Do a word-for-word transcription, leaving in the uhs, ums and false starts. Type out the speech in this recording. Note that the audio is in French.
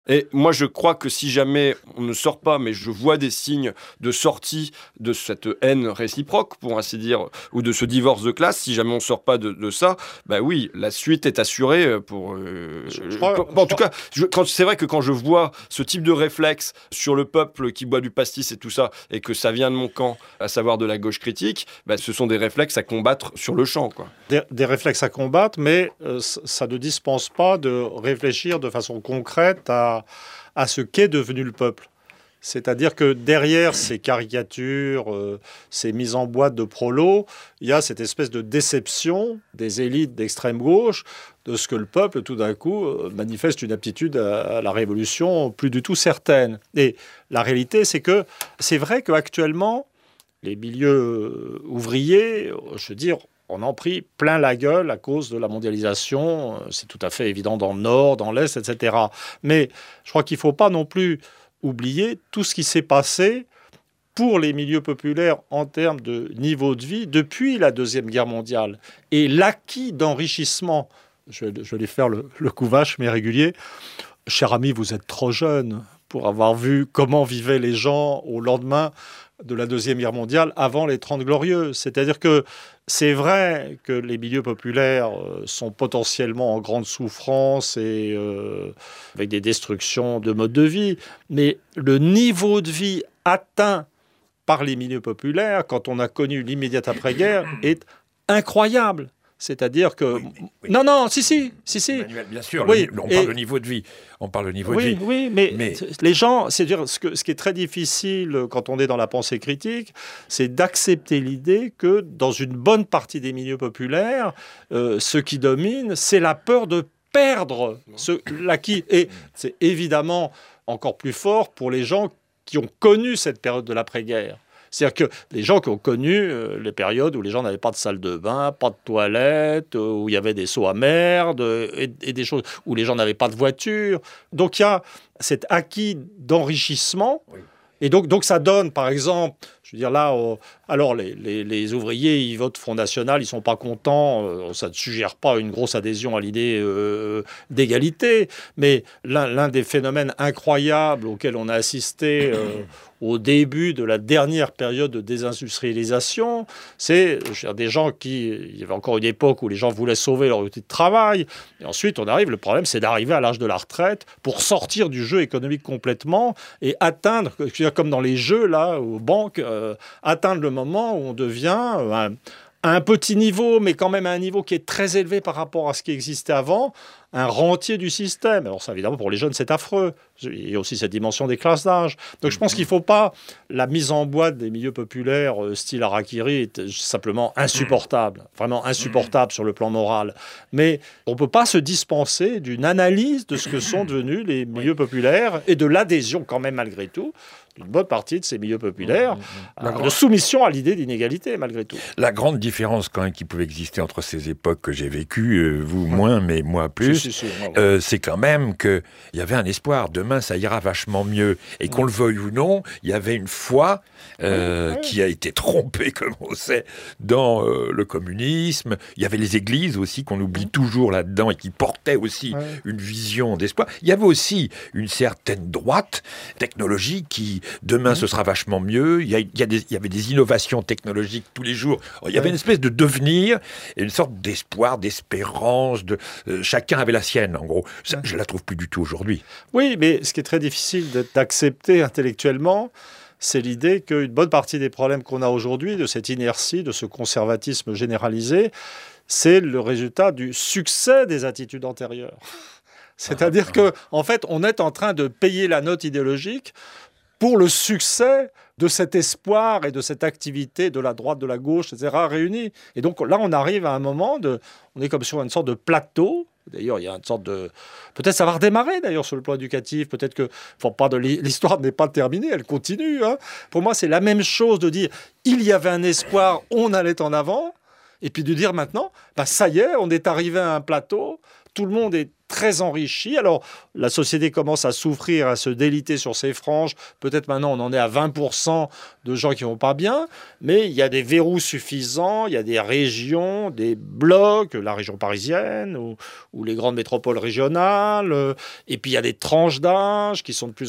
Et moi, je crois que si jamais on ne sort pas, mais je vois des signes de sortie de cette haine réciproque, pour ainsi dire, ou de ce divorce de classe, si jamais on ne sort pas de, de ça, bah oui, la suite est assurée pour... Euh, Je, je crois, pour- en tout cas, je, quand, c'est vrai que quand je vois ce type de réflexe sur le peuple qui boit du pastis et tout ça, et que ça vient de mon camp, à savoir de la gauche critique, bah, ce sont des réflexes à combattre sur le champ, quoi. Des, des réflexes à combattre, mais euh, ça ne dispense pas de réfléchir de façon concrète à à ce qu'est devenu le peuple. C'est-à-dire que derrière ces caricatures, euh, ces mises en boîte de prolos, il y a cette espèce de déception des élites d'extrême gauche de ce que le peuple, tout d'un coup, euh, manifeste une aptitude à, à la révolution plus du tout certaine. Et la réalité, c'est que c'est vrai qu'actuellement, les milieux ouvriers, je veux dire, on en pris plein la gueule à cause de la mondialisation. C'est tout à fait évident dans le Nord, dans l'Est, et cetera. Mais je crois qu'il ne faut pas non plus oublier tout ce qui s'est passé pour les milieux populaires en termes de niveau de vie depuis la Deuxième Guerre mondiale. Et l'acquis d'enrichissement, je, je vais faire le, le coup vache, mais régulier. Cher ami, vous êtes trop jeune pour avoir vu comment vivaient les gens au lendemain de la Deuxième Guerre mondiale avant les Trente Glorieuses. C'est-à-dire que c'est vrai que les milieux populaires sont potentiellement en grande souffrance et euh, avec des destructions de mode de vie, mais le niveau de vie atteint par les milieux populaires, quand on a connu l'immédiate après-guerre, est incroyable. C'est-à-dire que... Oui, oui, oui. Non, non, si, si, si, si. Emmanuel, bien sûr, oui, le, on et... parle de niveau de vie. On parle de niveau oui, de vie. Oui, mais, mais... les gens... C'est-à-dire, ce, que, ce qui est très difficile quand on est dans la pensée critique, c'est d'accepter l'idée que dans une bonne partie des milieux populaires, euh, ce qui domine, c'est la peur de perdre ce, l'acquis. Et c'est évidemment encore plus fort pour les gens qui ont connu cette période de l'après-guerre. C'est-à-dire que les gens qui ont connu euh, les périodes où les gens n'avaient pas de salle de bain, pas de toilette, euh, où il y avait des seaux à merde, euh, et, et des choses où les gens n'avaient pas de voiture. Donc il y a cet acquis d'enrichissement. Oui. Et donc, donc ça donne, par exemple, je veux dire là, euh, alors les, les, les ouvriers, ils votent Front National, ils sont pas contents, euh, ça ne suggère pas une grosse adhésion à l'idée euh, d'égalité, mais l'un, l'un des phénomènes incroyables auxquels on a assisté euh, au début de la dernière période de désindustrialisation, c'est je veux dire, des gens qui... Il y avait encore une époque où les gens voulaient sauver leur outil de travail, et ensuite on arrive, le problème c'est d'arriver à l'âge de la retraite pour sortir du jeu économique complètement et atteindre, je veux dire, comme dans les jeux là, aux banques, euh, atteindre le moment où on devient euh, un, un petit niveau, mais quand même à un niveau qui est très élevé par rapport à ce qui existait avant, un rentier du système. Alors ça, évidemment, pour les jeunes, c'est affreux. Il y a aussi cette dimension des classes d'âge. Donc je pense qu'il ne faut pas... La mise en boîte des milieux populaires, euh, style Harakiri, est simplement insupportable. Vraiment insupportable sur le plan moral. Mais on ne peut pas se dispenser d'une analyse de ce que sont devenus les milieux populaires et de l'adhésion, quand même, malgré tout, d'une bonne partie de ces milieux populaires, euh, grande... de soumission à l'idée d'inégalité, malgré tout. La grande différence, quand même, qui pouvait exister entre ces époques que j'ai vécues, euh, vous moins, mais moi plus, si, si, si, ouais, ouais. Euh, c'est quand même qu'il y avait un espoir. Demain, ça ira vachement mieux. Et qu'on ouais. le veuille ou non, il y avait une foi euh, ouais. qui a été trompée, comme on sait, dans euh, le communisme. Il y avait les églises aussi, qu'on oublie ouais. toujours là-dedans, et qui portaient aussi ouais. une vision d'espoir. Il y avait aussi une certaine droite technologique qui demain, mmh. ce sera vachement mieux. Il y, a, il, y a des, il y avait des innovations technologiques tous les jours. Il y avait une espèce de devenir et une sorte d'espoir, d'espérance. De, euh, chacun avait la sienne, en gros. Ça, je ne la trouve plus du tout aujourd'hui. Oui, mais ce qui est très difficile d'accepter intellectuellement, c'est l'idée qu'une bonne partie des problèmes qu'on a aujourd'hui, de cette inertie, de ce conservatisme généralisé, c'est le résultat du succès des attitudes antérieures. C'est-à-dire ah, qu'en en fait, on est en train de payer la note idéologique pour le succès de cet espoir et de cette activité de la droite, de la gauche, et cetera, réunis. Et donc là, on arrive à un moment, de, on est comme sur une sorte de plateau. D'ailleurs, il y a une sorte de... Peut-être ça va redémarrer, d'ailleurs, sur le plan éducatif. Peut-être que enfin, pas de... l'histoire n'est pas terminée, elle continue. Hein. Pour moi, c'est la même chose de dire, il y avait un espoir, on allait en avant. Et puis de dire maintenant, bah, ça y est, on est arrivé à un plateau, tout le monde est très enrichi. Alors, la société commence à souffrir, à se déliter sur ses franges. Peut-être maintenant, on en est à vingt pour cent de gens qui vont pas bien. Mais il y a des verrous suffisants. Il y a des régions, des blocs, la région parisienne ou, ou les grandes métropoles régionales. Et puis, il y a des tranches d'âge qui sont de plus